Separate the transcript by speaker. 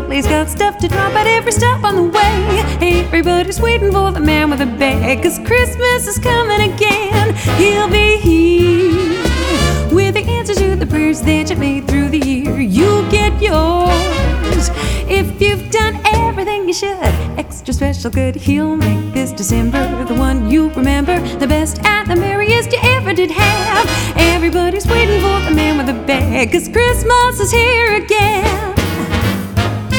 Speaker 1: He's got stuff to drop at every stop on the way. Everybody's waiting for the man with a bag, 'cause Christmas is coming again. He'll be here with the answers to the prayers that you made through the year. You'll get yours if you've done everything you should. Extra special good, he'll make this December the one you remember, the best and the merriest you ever did have. Everybody's waiting for the man with a bag, 'cause Christmas is here again.